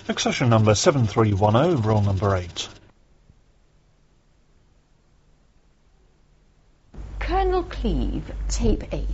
Accession number 7310, roll number 8. Colonel Cleve, tape 8.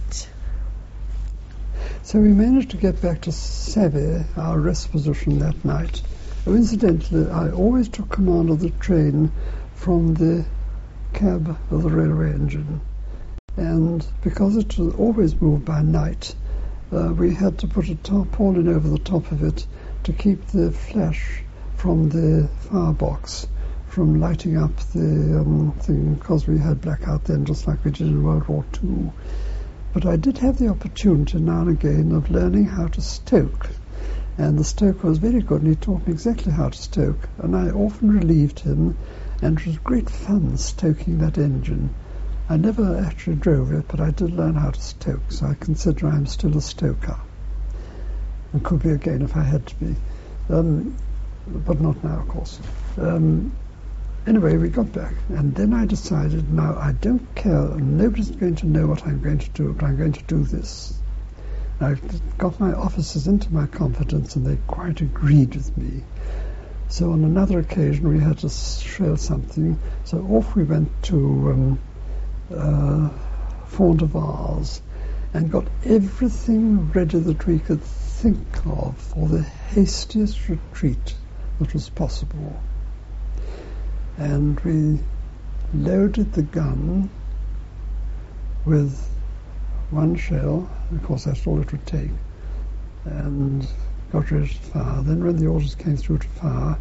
So we managed to get back to Savvy, our rest position, that night. Oh, incidentally, I always took command of the train from the cab of the railway engine. And because it was always moved by night, we had to put a tarpaulin over the top of it to keep the flash from the firebox from lighting up the thing, because we had blackout then, just like we did in World War II. But I did have the opportunity now and again of learning how to stoke. And the stoker was very good, and he taught me exactly how to stoke. And I often relieved him, and it was great fun stoking that engine. I never actually drove it, but I did learn how to stoke, so I consider I'm still a stoker. And could be again if I had to be. But not now, of course. Anyway, we got back, and then I decided, now I don't care, nobody's going to know what I'm going to do, but I'm going to do this. I got my officers into my confidence, and they quite agreed with me. So on another occasion, we had to shell something, so off we went to Font de Vars, and got everything ready that we could think of for the hastiest retreat that was possible. And we loaded the gun with one shell, of course that's all it would take, and got ready to fire. Then when the orders came through to fire,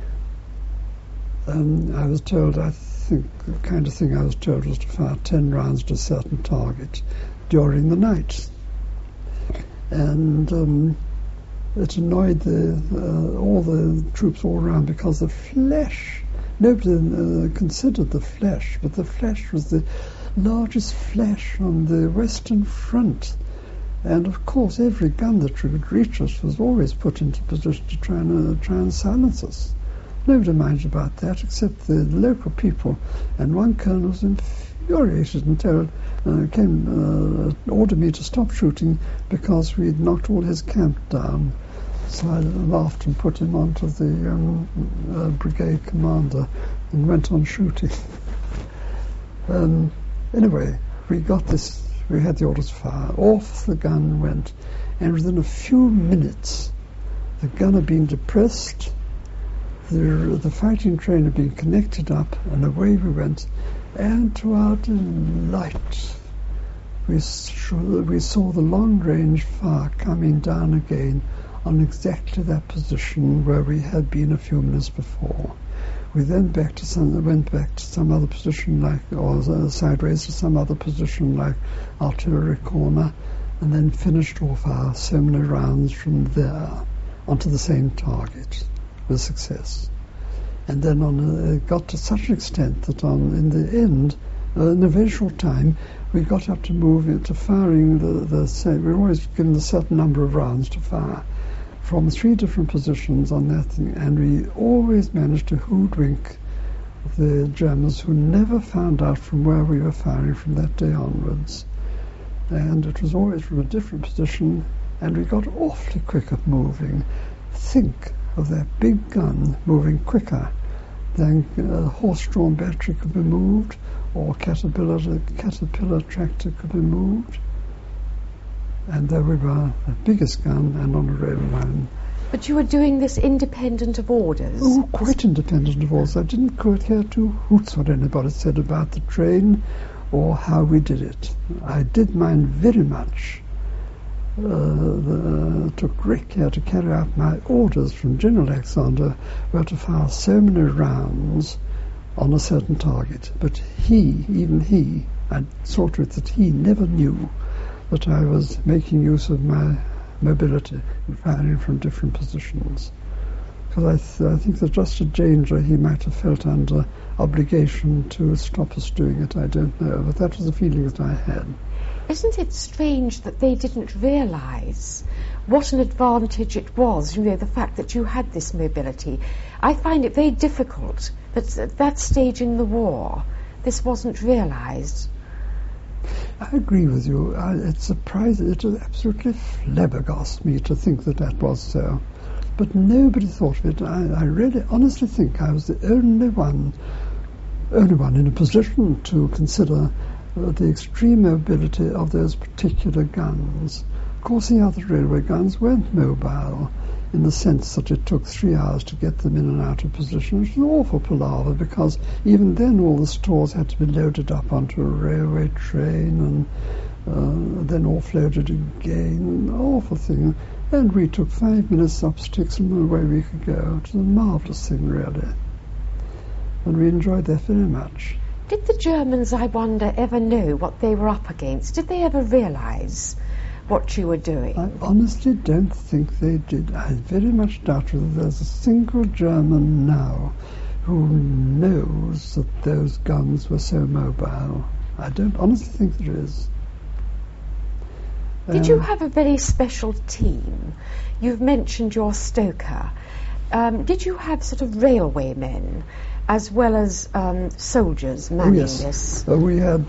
I was told, I think the kind of thing I was told was to fire 10 rounds to a certain target during the night. And it annoyed all the troops all around, because the flash, nobody considered the flash, but the flash was the largest flash on the Western Front. And of course every gun that would reach us was always put into position to try and silence us. Nobody minded about that except the local people. And one colonel was infuriated and ordered me to stop shooting because we'd knocked all his camp down. So I laughed and put him onto the brigade commander and went on shooting. Anyway, we got this, we had the orders to fire. Off the gun went, and within a few minutes the gun had been depressed, the fighting train had been connected up, and away we went. And to our delight, we saw the long-range fire coming down again on exactly that position where we had been a few minutes before. We then went back to some other position, or sideways to some other position like artillery corner, and then finished off our so many rounds from there onto the same target with success. And then it got to such an extent that in the end, in a very short time, we got up to move into firing the same. We were always given a certain number of rounds to fire from 3 different positions on that thing, and we always managed to hoodwink the Germans, who never found out from where we were firing from that day onwards. And it was always from a different position, and we got awfully quick at moving. Think of that big gun moving quicker than a horse-drawn battery could be moved, or caterpillar tractor could be moved. And there we were, the biggest gun, and on a rail line. But you were doing this independent of orders? Oh, quite independent of orders. I didn't care 2 hoots what anybody said about the train or how we did it. I did mind very much. Took great care to carry out my orders from General Alexander, were to fire so many rounds on a certain target. But even he, I saw to it that he never knew that I was making use of my mobility and firing from different positions. Because I think that just a danger he might have felt under obligation to stop us doing it, I don't know. But that was the feeling that I had. Isn't it strange that they didn't realise what an advantage it was, the fact that you had this mobility? I find it very difficult that at that stage in the war this wasn't realised. I agree with you. It absolutely flabbergasted me to think that was so. but nobody thought of it. I really honestly think I was the only one in a position to consider the extreme mobility of those particular guns. Of course, the other railway guns weren't mobile in the sense that it took 3 hours to get them in and out of position, which was an awful palaver, because even then all the stores had to be loaded up onto a railway train and then offloaded again, an awful thing. And we took 5 minutes up sticks and away we could go. It was a marvellous thing, really. And we enjoyed that very much. Did the Germans, I wonder, ever know what they were up against? Did they ever realise what you were doing? I honestly don't think they did. I very much doubt whether there's a single German now who knows that those guns were so mobile. I don't honestly think there is. Did you have a very special team? You've mentioned your stoker. Did you have sort of railway men as well as soldiers manning this? We had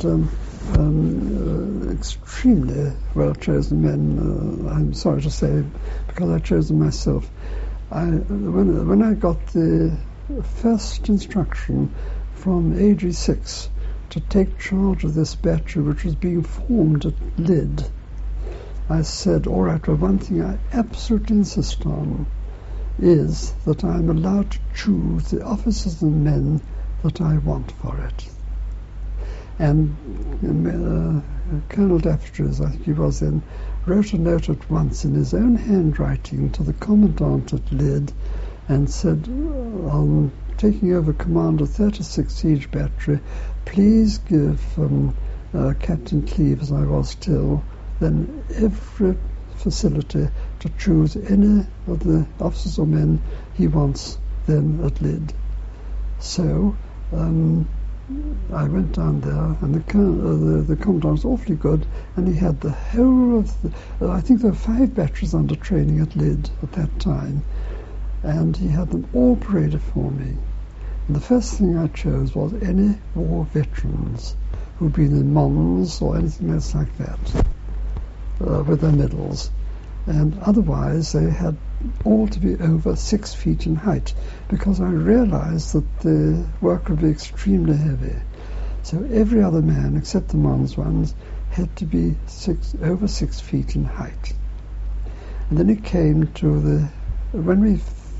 extremely well-chosen men. I'm sorry to say, because I chose them myself. When I got the first instruction from AG6 to take charge of this battery, which was being formed at Lydd, I said, all right, well, one thing I absolutely insist on is that I'm allowed to choose the officers and men that I want for it. And Colonel Daffertries, I think he was then, wrote a note at once in his own handwriting to the commandant at Lydd and said, on taking over command of 36 Siege Battery, please give Captain Cleave, as I was still, then every facility to choose any of the officers or men he wants then at Lydd. So I went down there, and the commandant was awfully good, and he had the whole of the, I think there were 5 batteries under training at Lydd at that time, and he had them all paraded for me. And the first thing I chose was any war veterans who'd been in Mons or anything else like that, with their medals. And otherwise they had all to be over 6 feet in height, because I realized that the work would be extremely heavy. So every other man, except the Mons ones, had to be over 6 feet in height. And then it came to when we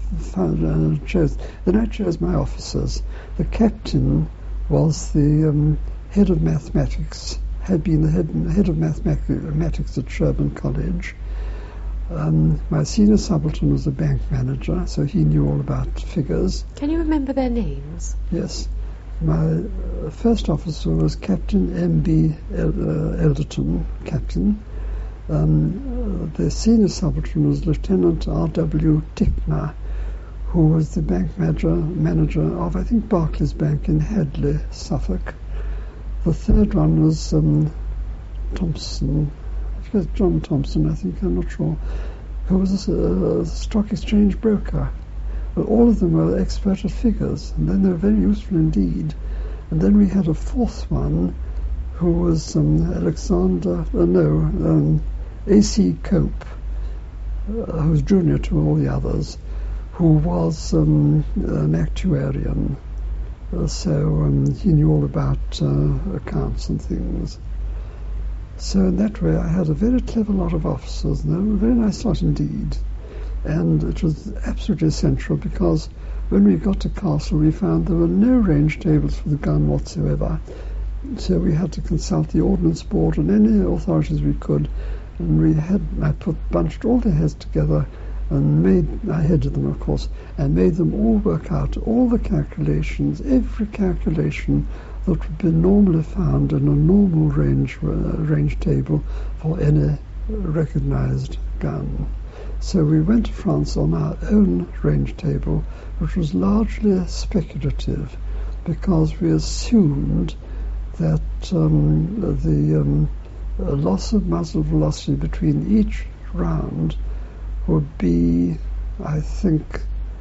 I chose my officers. The captain was the head of mathematics, had been the head of mathematics at Sherborne College. My senior subaltern was a bank manager, so he knew all about figures. Can you remember their names? Yes. My first officer was Captain M.B. Elderton, captain. The senior subaltern was Lieutenant R.W. Tickner, who was the bank manager of, I think, Barclays Bank in Hadley, Suffolk. The third one was Thompson, John Thompson, I think, I'm not sure, who was a stock exchange broker. But all of them were expert at figures, and then they were very useful indeed. And then we had a fourth one, who was A.C. Cope, who was junior to all the others, who was an actuarian. So he knew all about accounts and things. So in that way I had a very clever lot of officers, and they were a very nice lot indeed. And it was absolutely essential, because when we got to Castle we found there were no range tables for the gun whatsoever. So we had to consult the Ordnance Board and any authorities we could, and I bunched all their heads together and I headed them, of course, and made them all work out all the calculations, every calculation that would be normally found in a normal range table for any recognized gun. So we went to France on our own range table, which was largely speculative, because we assumed that the loss of muzzle velocity between each round would be, I think,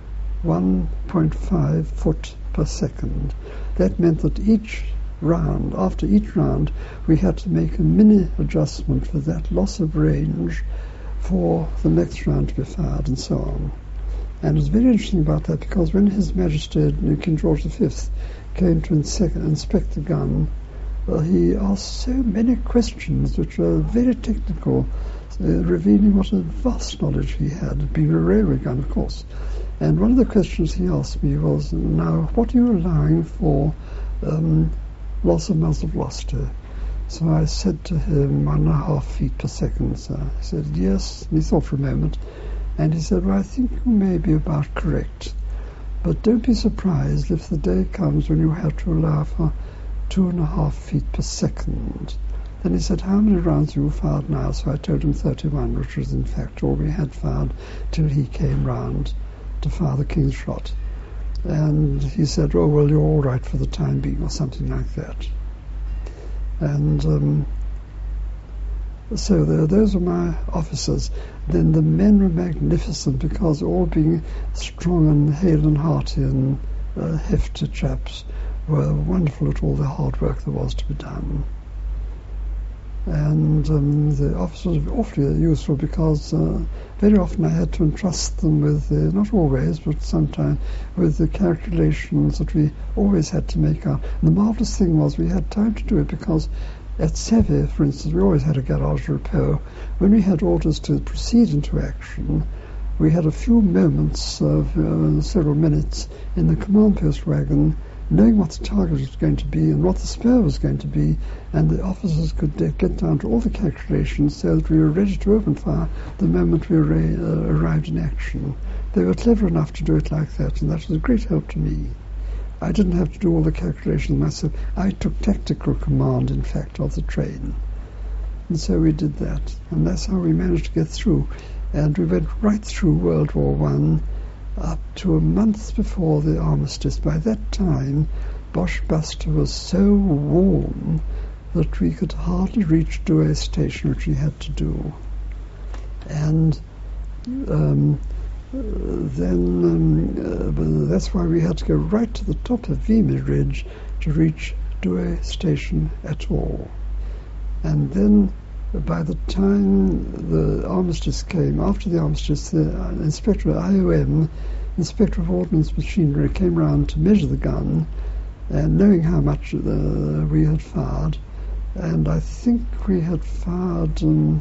1.5 foot per second. That meant that after each round, we had to make a mini adjustment for that loss of range for the next round to be fired, and so on. And it was very interesting about that because when His Majesty King George V came to inspect the gun, he asked so many questions which were very technical, revealing what a vast knowledge he had, being a railway gun, of course. And one of the questions he asked me was, now, what are you allowing for loss of muzzle velocity? So I said to him, 1.5 feet per second, sir. He said, yes. And he thought for a moment. And he said, well, I think you may be about correct. But don't be surprised if the day comes when you have to allow for 2.5 feet per second. Then he said, how many rounds have you fired now? So I told him 31, which was in fact all we had fired till he came round to fire the King's shot. And he said, oh, well, you're all right for the time being, or something like that. And so those were my officers. Then the men were magnificent because all being strong and hale and hearty and hefty chaps were wonderful at all the hard work there was to be done. And the officers were awfully useful because very often I had to entrust them with, not always, but sometimes, with the calculations that we always had to make out. And the marvellous thing was we had time to do it because at Sèvres, for instance, we always had a garage repos. When we had orders to proceed into action, we had a few moments of several minutes in the command post wagon, knowing what the target was going to be and what the spur was going to be, and the officers could get down to all the calculations so that we were ready to open fire the moment we arrived in action. They were clever enough to do it like that, and that was a great help to me. I didn't have to do all the calculations myself. I took tactical command, in fact, of the train. And so we did that, and that's how we managed to get through. And we went right through World War I, up to a month before the armistice. By that time, Bosch Buster was so warm that we could hardly reach Douai station, which we had to do. And then that's why we had to go right to the top of Vimy Ridge to reach Douai station at all. And then by the time the armistice came, after the armistice, the inspector of IOM, Inspector of Ordnance Machinery, came round to measure the gun, and knowing how much we had fired, and I think we had fired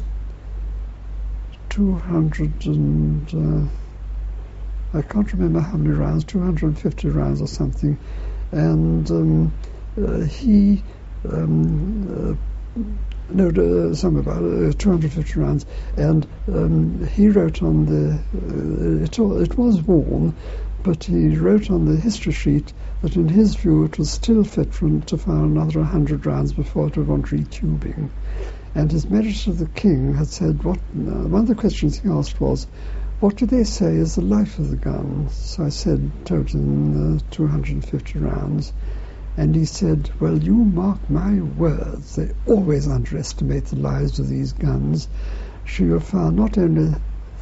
200 and I can't remember how many rounds, 250 rounds or something, and he some about 250 rounds, and he wrote on the it was warm, but he wrote on the history sheet that in his view it was still fit to fire another 100 rounds before it would want retubing. And His Majesty the King had said, one of the questions he asked was, what do they say is the life of the gun? So I told him 250 rounds. And he said, well, you mark my words, they always underestimate the lives of these guns. She will fire not only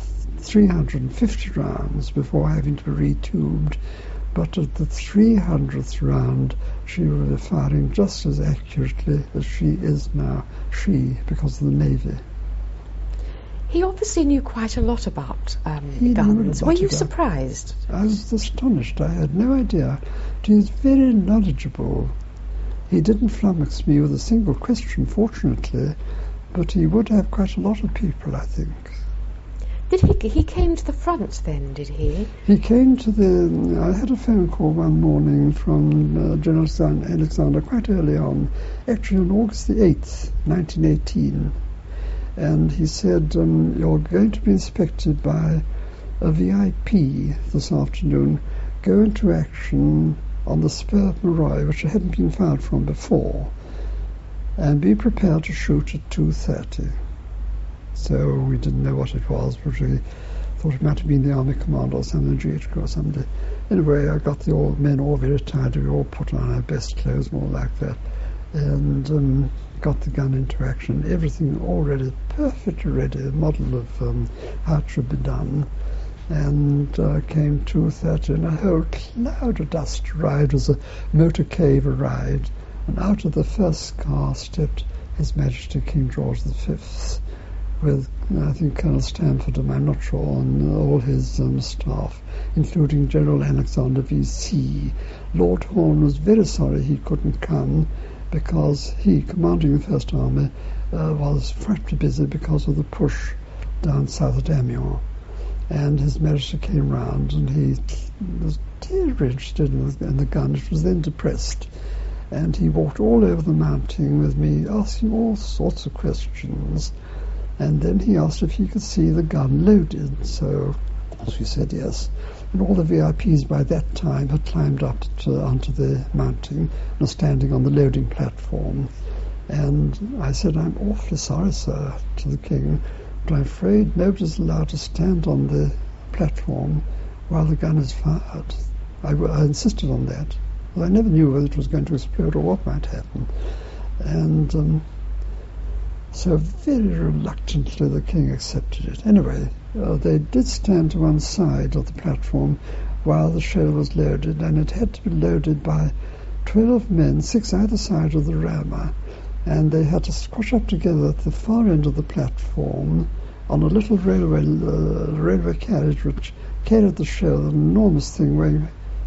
350 rounds before having to be retubed, but at the 300th round she will be firing just as accurately as she is now, because of the Navy. He obviously knew quite a lot about guns. Were you surprised? I was astonished. I had no idea. He was very knowledgeable. He didn't flummox me with a single question, fortunately, but he would have quite a lot of people, I think. He came to the front then, did he? He came to I had a phone call one morning from General Alexander quite early on, actually on August the 8th, 1918. And he said, you're going to be inspected by a VIP this afternoon. Go into action on the spur of Moreuil, which hadn't been fired from before, and be prepared to shoot at 2:30. So we didn't know what it was, but we thought it might have been the Army Commander or something, GHQ or somebody. Anyway, I got the old men all very tired. We all put on our best clothes and all like that, and got the gun into action. Everything already perfectly ready, a model of how it should be done. And came 2:30, and a whole cloud of dust arrived as a motorcade arrived, and out of the first car stepped His Majesty King George V, with, I think, Colonel Stamford, I'm not sure, and all his staff, including General Alexander V.C. Lord Horne was very sorry he couldn't come because he, commanding the First Army, was frightfully busy because of the push down south at Amiens. And His Majesty came round and he was terribly interested in the gun. It was then depressed. And he walked all over the mounting with me, asking all sorts of questions. And then he asked if he could see the gun loaded. So she said yes. And all the VIPs by that time had climbed up onto the mounting and were standing on the loading platform. And I said, "I'm awfully sorry, sir," to the King, "but I'm afraid nobody's allowed to stand on the platform while the gun is fired." I insisted on that. Well, I never knew whether it was going to explode or what might happen. And so very reluctantly the King accepted it. Anyway, they did stand to one side of the platform while the shell was loaded, and it had to be loaded by 12 men, 6 either side of the rammer, and they had to squash up together at the far end of the platform on a little railway carriage which carried the shell, an enormous thing weighing,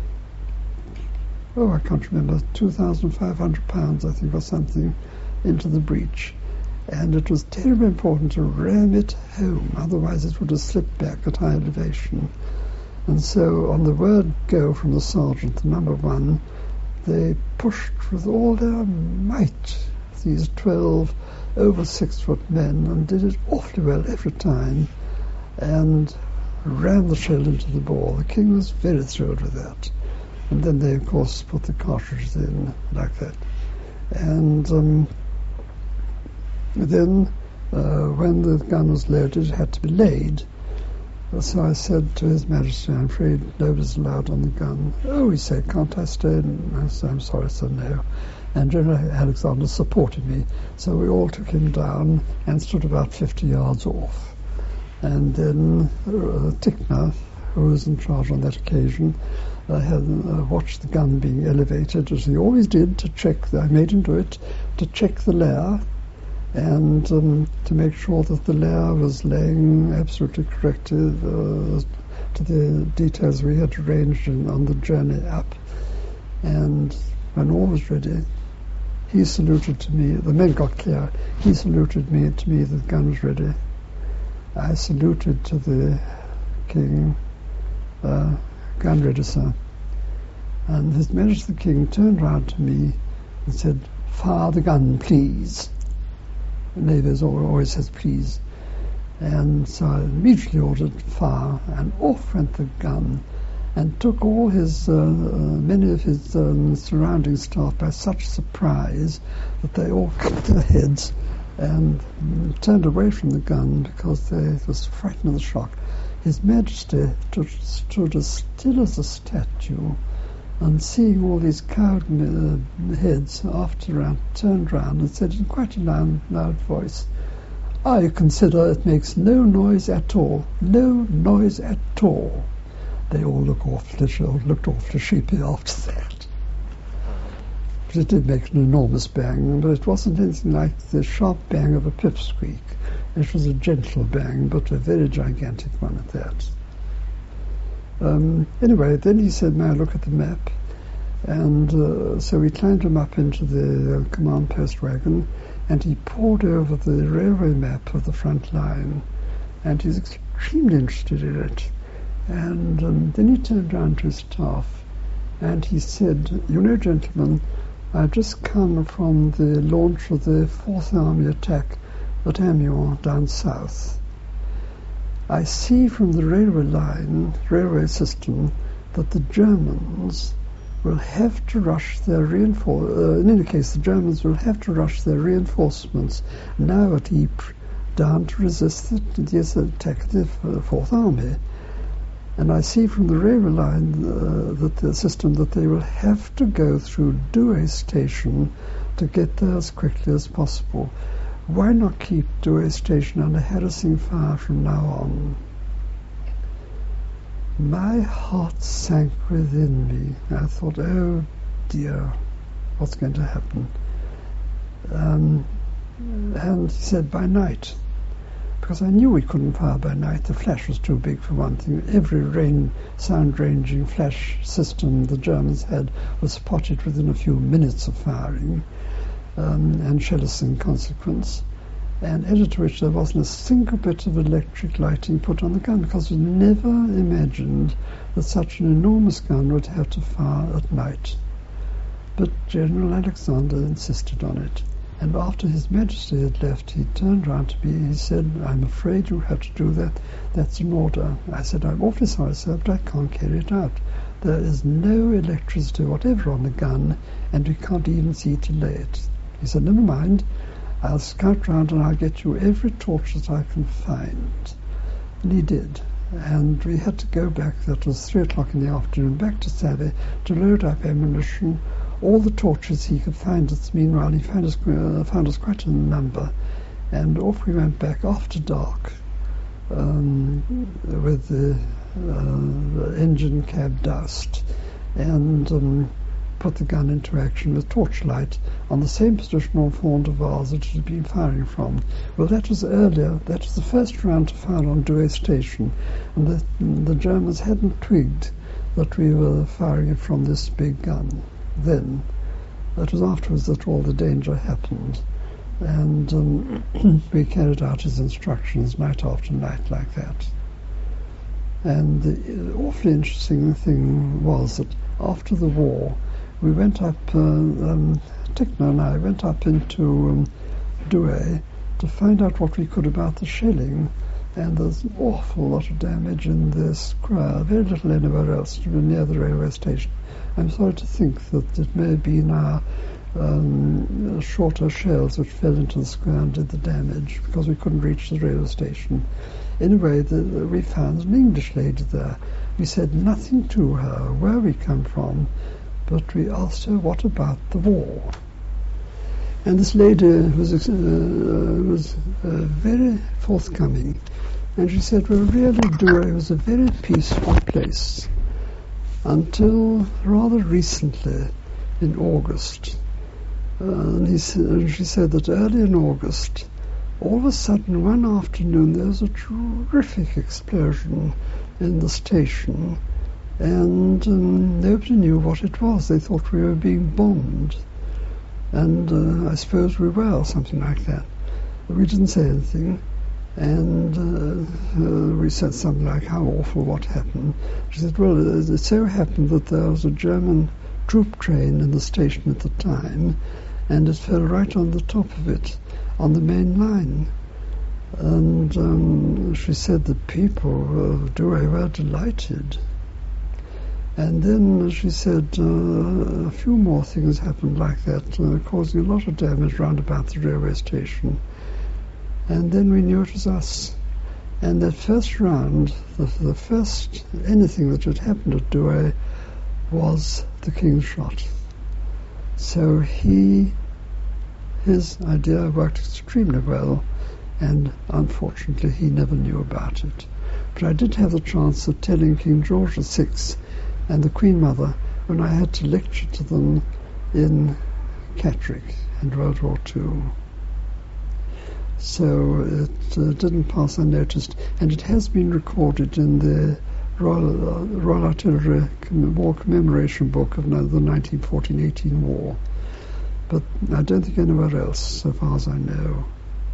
I can't remember, 2,500 pounds, I think, or something, into the breach. And it was terribly important to ram it home, otherwise it would have slipped back at high elevation. And so on the word go from the sergeant, the number 1, they pushed with all their might, these 12 over 6-foot men, and did it awfully well every time, and rammed the shell into the bore. The King was very thrilled with that. And then they, of course, put the cartridges in like that. And then when the gun was loaded, it had to be laid. So I said to His Majesty, "I'm afraid nobody's allowed on the gun." "Oh," he said, "can't I stay?" And I said, "I'm sorry, sir, no." And General Alexander supported me. So we all took him down and stood about 50 yards off. And then Tickner, who was in charge on that occasion, had watched the gun being elevated, as he always did, to check, I made him do it, to check the layer, and to make sure that the layer was laying absolutely correctly to the details we had arranged on the journey up. And when all was ready, he saluted to me. The men got clear. He saluted to me that the gun was ready. I saluted to the King, "Gun ready, sir." And His Majesty the King turned round to me and said, "Fire the gun, please." Navy always says please. And so I immediately ordered fire, and off went the gun, and took all his, many of his surrounding staff by such surprise that they all cut their heads and turned away from the gun because they were frightened of the shock. His Majesty stood as still as a statue, and seeing all these cowed heads turned round and said in quite a loud voice, "I consider it makes no noise at all. No noise at all." They all looked awfully sheepy after that. But it did make an enormous bang, but it wasn't anything like the sharp bang of a pipsqueak. It was a gentle bang, but a very gigantic one at that. Anyway, then he said, "May I look at the map?" And so we climbed him up into the command post wagon, and he pored over the railway map of the front line, and he's extremely interested in it. And then he turned round to his staff, and he said, "You know, gentlemen, I've just come from the launch of the 4th Army attack at Amiens down south. I see from the railway system, that the Germans will have to rush their in any case, the Germans will have to rush their reinforcements now at Ypres down to resist the attack of the 4th Army. And I see from the railway line that the system that they will have to go through Douai station to get there as quickly as possible. Why not keep Douai station under harassing fire from now on?" My heart sank within me. I thought, oh dear, what's going to happen? And he said, "By night." because I knew we couldn't fire by night. The flash was too big for one thing. Every sound-ranging flash system the Germans had was spotted within a few minutes of firing, and shellless in consequence. And added to which there wasn't a single bit of electric lighting put on the gun, because we never imagined that such an enormous gun would have to fire at night. But General Alexander insisted on it. And after His Majesty had left, he turned round to me. He said, "I'm afraid you have to do that. That's an order." I said, "I'm awfully sorry, sir, but I can't carry it out. There is no electricity whatever on the gun, and we can't even see to lay it." He said, "Never mind. I'll scout round and I'll get you every torch that I can find." And he did. And we had to go back, that was 3 o'clock in the afternoon, back to Savvy to load up ammunition, all the torches he could find. Meanwhile, he found us quite a number. And off we went back after dark with the engine cab doused, and put the gun into action with torchlight on the same position on Fond de Vars that it had been firing from. Well, that was earlier. That was the first round to fire on Douai Station, and the Germans hadn't twigged that we were firing it from this big gun then. It was afterwards that all the danger happened, and we carried out his instructions night after night like that. And the awfully interesting thing was that after the war, we went up, Tickner and I went up into Douai to find out what we could about the shelling, and there's an awful lot of damage in the square, very little anywhere else near the railway station. I'm sorry to think that it may have been our shorter shells which fell into the square and did the damage, because we couldn't reach the railway station. Anyway, we found an English lady there. We said nothing to her where we come from, but we asked her what about the war. And this lady was very forthcoming, and she said, well, really, Douai was a very peaceful place until rather recently, in August. And she said that early in August, all of a sudden, one afternoon, there was a terrific explosion in the station, and nobody knew what it was. They thought we were being bombed, and I suppose we were, or something like that. But we didn't say anything, and we said something like, how awful, what happened? She said, well, it so happened that there was a German troop train in the station at the time, and it fell right on the top of it, on the main line. And she said the people of Douai were delighted. And then she said a few more things happened like that, causing a lot of damage round about the railway station. And then we knew it was us. And that first round, the first anything that had happened at Douai was the King's shot. So his idea worked extremely well, and unfortunately he never knew about it. But I did have the chance of telling King George VI and the Queen Mother when I had to lecture to them in Catterick in World War II. So it didn't pass unnoticed, and it has been recorded in the Royal Artillery War Commemoration Book of the 1914-18 War. But I don't think anywhere else, so far as I know.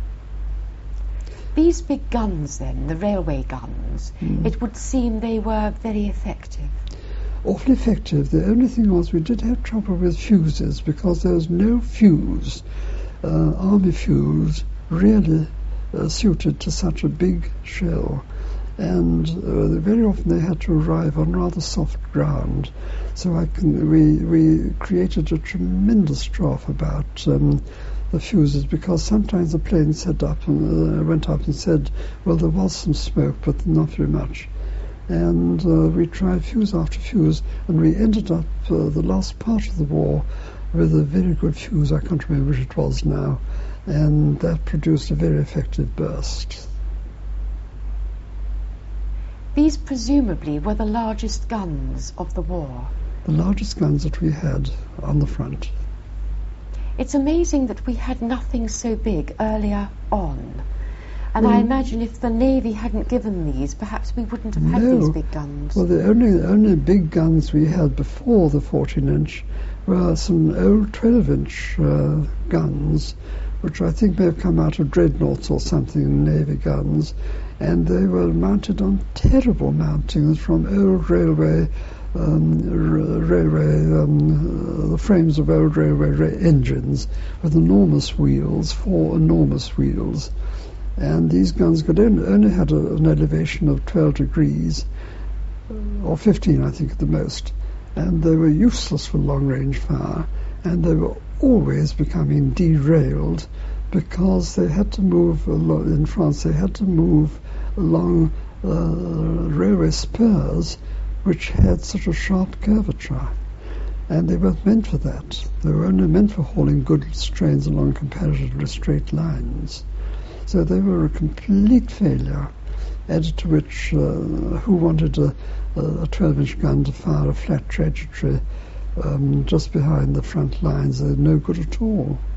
These big guns then, the railway guns, it would seem they were very effective. Awfully effective. The only thing was we did have trouble with fuses, because there was no fuse, army fuse, really suited to such a big shell. And very often they had to arrive on rather soft ground. So we created a tremendous strife about the fuses, because sometimes the plane went up and said, well, there was some smoke, but not very much. And we tried fuse after fuse, and we ended up the last part of the war with a very good fuse. I can't remember which it was now, and that produced a very effective burst. These presumably were the largest guns of the war. The largest guns that we had on the front. It's amazing that we had nothing so big earlier on. And I imagine if the Navy hadn't given these, perhaps we wouldn't have had these big guns. Well, the only big guns we had before the 14-inch were some old 12-inch guns, which I think may have come out of dreadnoughts or something, Navy guns, and they were mounted on terrible mountings from old railway, the frames of old railway engines with enormous wheels, 4 enormous wheels. And these guns could only had an elevation of 12 degrees, or 15, I think, at the most. And they were useless for long-range fire, and they were always becoming derailed because they had to move in France. They had to move along railway spurs, which had such a sharp curvature, and they weren't meant for that. They were only meant for hauling goods trains along comparatively straight lines. So they were a complete failure, added to which who wanted a 12-inch gun to fire a flat trajectory just behind the front lines? They're no good at all.